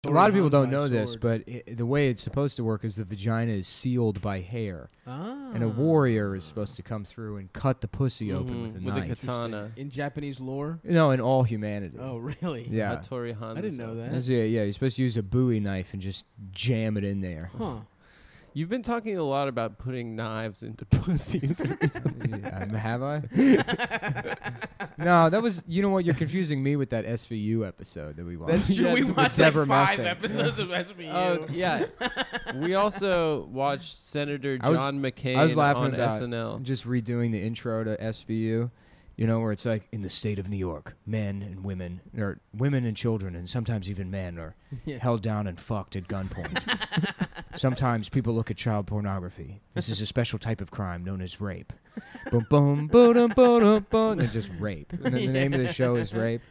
A lot of people don't know this, but the way it's supposed to work is the vagina is sealed by hair. And a warrior is supposed to come through and cut the pussy open with a knife. With a katana. In Japanese lore? No, in all humanity. Oh, really? Yeah. Hattori Hanzo. I didn't know that. Yeah, you're supposed to use a Bowie knife and just jam it in there. Huh. You've been talking a lot about putting knives into pussies. Have I? No, that was, you know what, you're confusing me with that SVU episode that we watched. That's true. We watched like Deborah 5 Messing. episodes of SVU. Oh, yeah. We also watched Senator John McCain I was laughing on about SNL. just redoing the intro to SVU, you know, where it's like, in the state of New York, men and women, or women and children, and sometimes even men are held down and fucked at gunpoint. Sometimes people look at child pornography. This is a special type of crime known as rape. Boom, boom, boom, boom, boom, and just rape. And then the name of the show is Rape.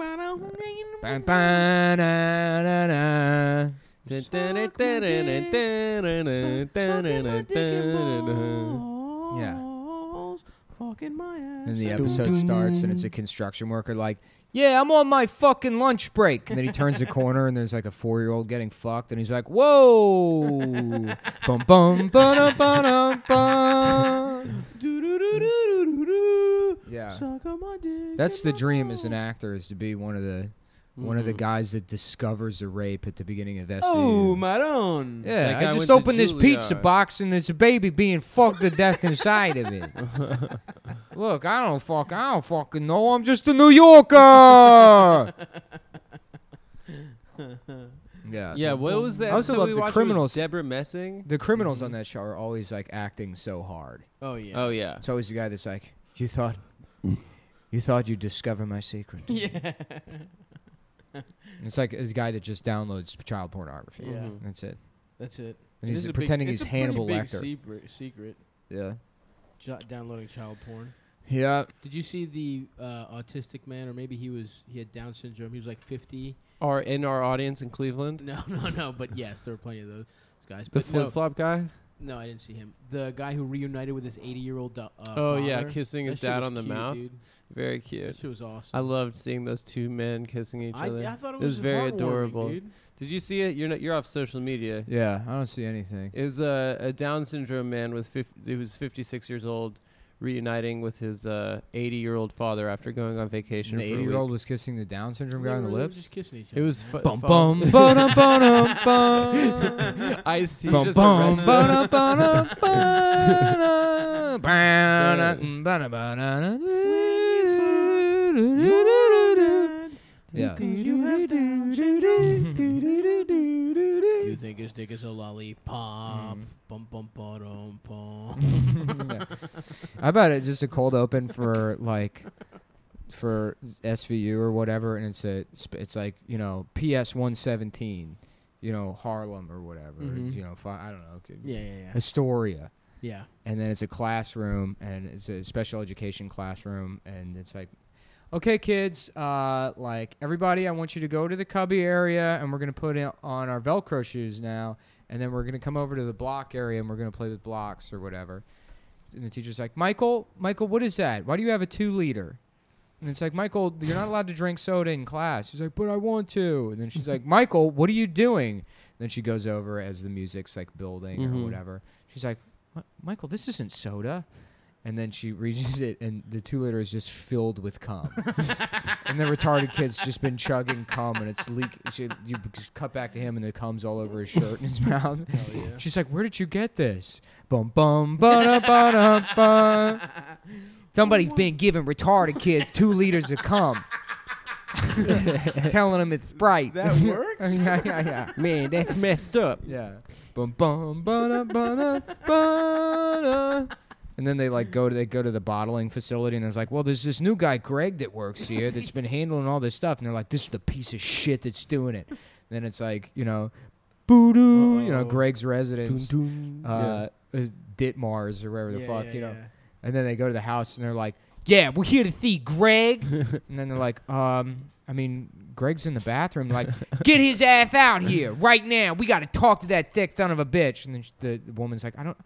Yeah. And the episode starts, and it's a construction worker like, yeah, I'm on my fucking lunch break. And then he turns the corner, and there's like a 4-year-old getting fucked, and he's like, whoa. Bum, bum, ba-dum, ba-dum, bum. Yeah. That's the dream as an actor, is to be one of the guys that discovers a rape at the beginning of SVU. Oh, Maron. Yeah, I just opened this pizza box and there's a baby being fucked to death inside of it. Look, I don't fucking know. I'm just a New Yorker. Yeah. Yeah, what was the I also episode love we the watched? criminals. Deborah Messing? The criminals on that show are always like acting so hard. Oh, yeah. Oh, yeah. It's always the guy that's like, you thought you'd discover my secret. Yeah. It's like a guy that just downloads child pornography. Yeah. That's it. That's it. And he's pretending he's Hannibal Lecter. Lecter. Secret. Yeah. Downloading child porn. Yeah. Did you see the autistic man, or maybe he had Down syndrome? He was like 50. Are in our audience in Cleveland? No. But yes, there were plenty of those guys. The But flip-flop guy? No, I didn't see him. The guy who reunited with his 80-year-old oh, yeah, father. kissing his That shit dad was on the cute, mouth. Dude. Very cute. That shit was awesome. I loved seeing those two men kissing each other. I thought it was very heartwarming, adorable. Dude. Did you see it? You're off social media. Yeah, I don't see anything. It was a Down syndrome man he was 56 years old, reuniting with his 80-year-old father after going on vacation. And the 80-year-old was kissing the Down syndrome guy on the They were lips. just kissing each other. It was Bum bum ba-dum, ba-dum, bum. Ice-T Bum just bum arrested. ba-dum, ba-dum, ba-dum, ba-dum, ba-dum, ba-dum. Yeah. You think his dick is a lollipop? Bum bum ba-dum bum. Yeah. I bet it's just a cold open for SVU or whatever, and it's like, you know, PS 117, you know, Harlem or whatever, you know, I don't know, Yeah. Astoria. Yeah. And then it's a classroom, and it's a special education classroom, and it's like, okay, kids, like, everybody, I want you to go to the cubby area, and we're going to put on our Velcro shoes now, and then we're going to come over to the block area, and we're going to play with blocks or whatever. And the teacher's like, Michael, what is that? Why do you have a 2-liter? And it's like, Michael, you're not allowed to drink soda in class. He's like, but I want to. And then she's like, Michael, what are you doing? And then she goes over as the music's, like, building or whatever. She's like, Michael, this isn't soda. And then she reaches it, and the 2-liter is just filled with cum. And the retarded kid's just been chugging cum, and it's leaking. You just cut back to him, and the cum's all over his shirt and his mouth. Hell yeah. She's like, where did you get this? Bum, bum, ba-da-ba-da-ba. Somebody's been giving retarded kids 2 liters of cum. Telling them it's Sprite. That works? Yeah. Man, that's messed up. Yeah. Bum, bum, ba-da-ba-da-ba-da. And then they go to the bottling facility, and it's like, well, there's this new guy, Greg, that works here that's been handling all this stuff. And they're like, this is the piece of shit that's doing it. And then it's like, you know, boo-doo, you know, Greg's residence, Ditmars or wherever the fuck, you know. Yeah. And then they go to the house, and they're like, yeah, we're here to see Greg. And then they're like, I mean, Greg's in the bathroom. Like, get his ass out here right now. We got to talk to that thick son of a bitch. And then the woman's like, I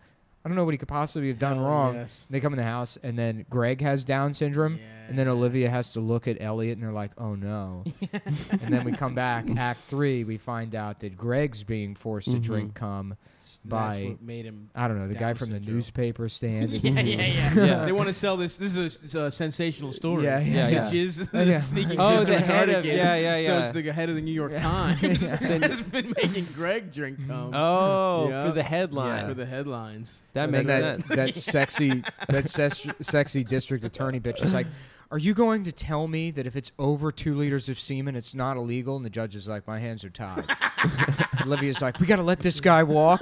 I don't know what he could possibly have done Hell wrong. yes. They come in the house, and then Greg has Down syndrome, and then Yeah. Olivia has to look at Elliot, and they're like, "Oh no!" And then we come back, Act 3, we find out that Greg's being forced to drink cum That's by what made him. I don't know the guy Down from the syndrome. newspaper stand. Yeah. Yeah. They want to sell this. This is a sensational story. Yeah, yeah, yeah. Jizz, Yeah. sneaking Oh, jizz to the head retarded of kids. yeah. So it's the head of the New York Yeah. Times Yeah. has been making Greg drink cum Oh, Yeah. for the headline. for the headlines. That And makes then sense. that sexy district attorney bitch is like, "Are you going to tell me that if it's over 2 liters of semen, it's not illegal?" And the judge is like, "My hands are tied." Olivia's like, "We got to let this guy walk."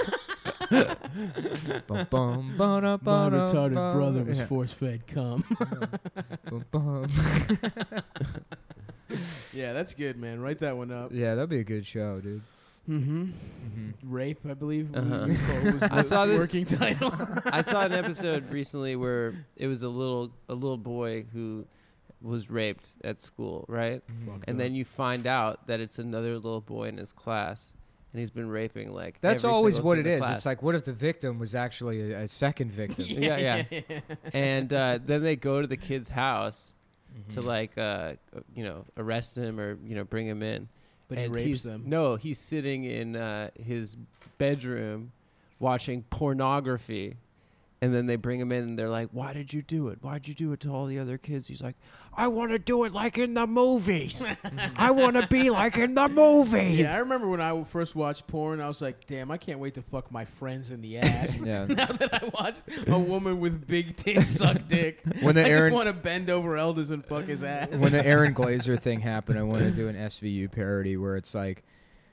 Bum, bum, ba-da, My ba-da, retarded ba. brother was Yeah. force-fed cum. Bum, bum. Yeah, that's good, man. Write that one up. Yeah, that'd be a good show, dude. Mm-hmm. Mm-hmm. Rape, I believe. Uh-huh. Was I saw the this- working title. I saw an episode recently where it was a little boy who was raped at school, right? And then you find out that it's another little boy in his class, and he's been raping like. That's every always single what kid it in the is. class. It's like, what if the victim was actually a second victim? Yeah. And then they go to the kid's house to like arrest him or bring him in. But he And rapes he's, them. No, he's sitting in his bedroom watching pornography. And then they bring him in and they're like, "Why did you do it? Why'd you do it to all the other kids?" He's like, "I want to do it like in the movies. I want to be like in the movies." Yeah, I remember when I first watched porn, I was like, damn, I can't wait to fuck my friends in the ass. Yeah. Now that I watched a woman with big tits suck dick, When the I Aaron- just want to bend over elders and fuck his ass. When the Aaron Glazer thing happened, I wanted to do an SVU parody where it's like,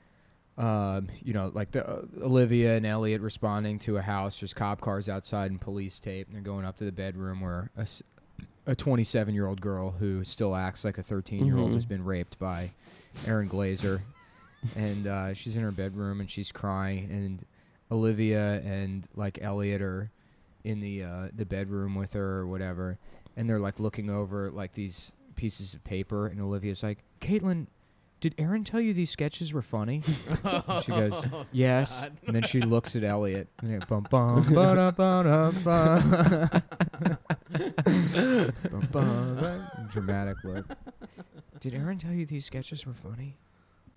like the Olivia and Elliot responding to a house, there's cop cars outside and police tape, and they're going up to the bedroom where a 27-year-old girl who still acts like a 13-year-old has been raped by Aaron Glazer, and she's in her bedroom and she's crying, and Olivia and like Elliot are in the bedroom with her or whatever, and they're like looking over like these pieces of paper, and Olivia's like, "Caitlin, did Aaron tell you these sketches were funny?" She goes, "Yes." God. And then she looks at Elliot. And they're bum bum ba ba ba. Bum bum. Dramatic look. "Did Aaron tell you these sketches were funny?"